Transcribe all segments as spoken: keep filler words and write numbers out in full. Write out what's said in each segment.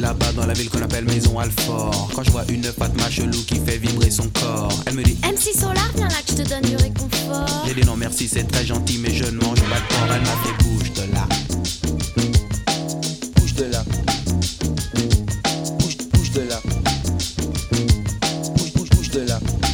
là-bas dans la ville qu'on appelle Maison Alfort. Quand je vois une Fatma chelou qui fait vibrer son corps, elle me dit M C Solar, viens là que je te donne du réconfort. J'ai dit non merci, c'est très gentil mais je ne mange pas de porc. Elle m'a fait bouge de là. Bouge de là. Bouge, bouge de là. Bouge, bouge, bouge de là.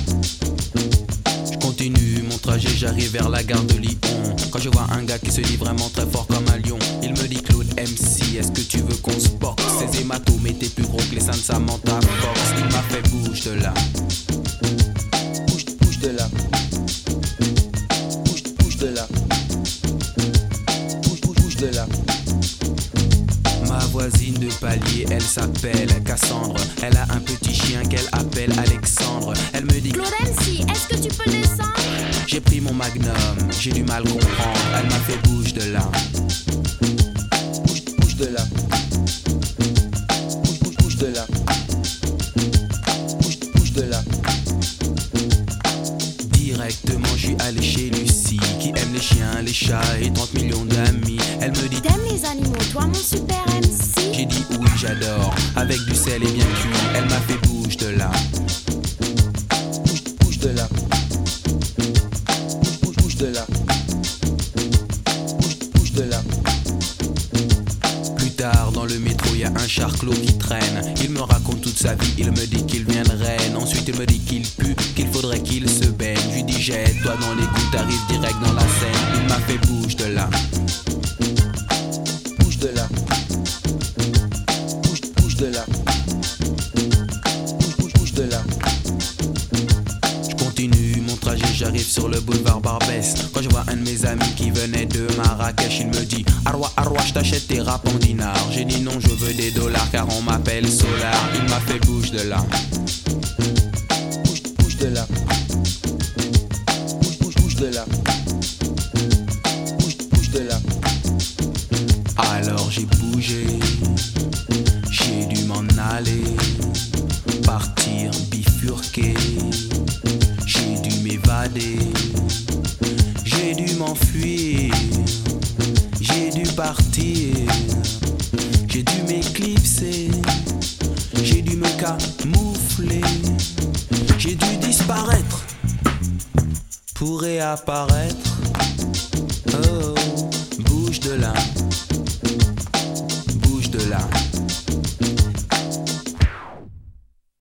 Je continue mon trajet, j'arrive vers la gare de Lyon. Quand je vois un gars qui se dit vraiment très fort comme un lion, il me dit Claude M C, est-ce que tu veux qu'on se boxe? Ses hématomes étaient plus gros que les seins de Samantha Fox. Il m'a fait bouge de là. Bouge, bouge de là. Bouge, bouge de là. Bouge, bouge, bouge de là. Ma voisine de palier, elle s'appelle Cassandre. Elle a un petit chien qu'elle appelle Alexandre. Elle me dit Claude M C, est-ce que tu peux descendre? J'ai pris mon magnum, j'ai du mal comprendre. Elle m'a fait bouge de là. Bouge, bouge de là. Bouge, bouge, bouge de là. Bouge, bouge de là. Directement, je suis allé chez Lucie, qui aime les chiens, les chats et trente millions d'amis. Elle me dit T'aimes les animaux, toi mon super M C? J'ai dit oui, j'adore, avec du sel et bien cuit. Elle m'a fait bouge de là. Bouge, bouge de là. Bouge, bouge, bouge de là. Bouge, bouge de là. Plus tard, dans le métro, il y a un charclot qui traîne. Il me raconte toute sa vie, il me dit qu'il vient de Rennes. Ensuite, il me dit qu'il pue, qu'il faudrait qu'il se baigne. Je lui dis jette-toi dans l'égout, t'arrives direct dans la Seine. Il m'a fait bouge de là. Bouge de là. Bouge, bouge de là. Bouge, bouge, bouge de là. Je continue mon trajet, j'arrive sur le boulevard Barbès. Quand je vois un de mes amis qui venait de Marrakech, il me dit Arwa, Arwa, je t'achète tes rap en dinars. J'ai dit non, je veux des dollars car on m'appelle Solar. Il m'a fait bouge de là. Bouge, bouge de là. Bouge, bouge, bouge de là. Bouge, bouge de là. Alors j'ai bougé, j'ai dû m'en aller, partir bifurquer. J'ai dû m'évader, j'ai dû m'enfuir, j'ai dû partir, j'ai dû m'éclipser, j'ai dû me camoufler, j'ai dû disparaître pour réapparaître. Oh, bouge de là, bouge de là.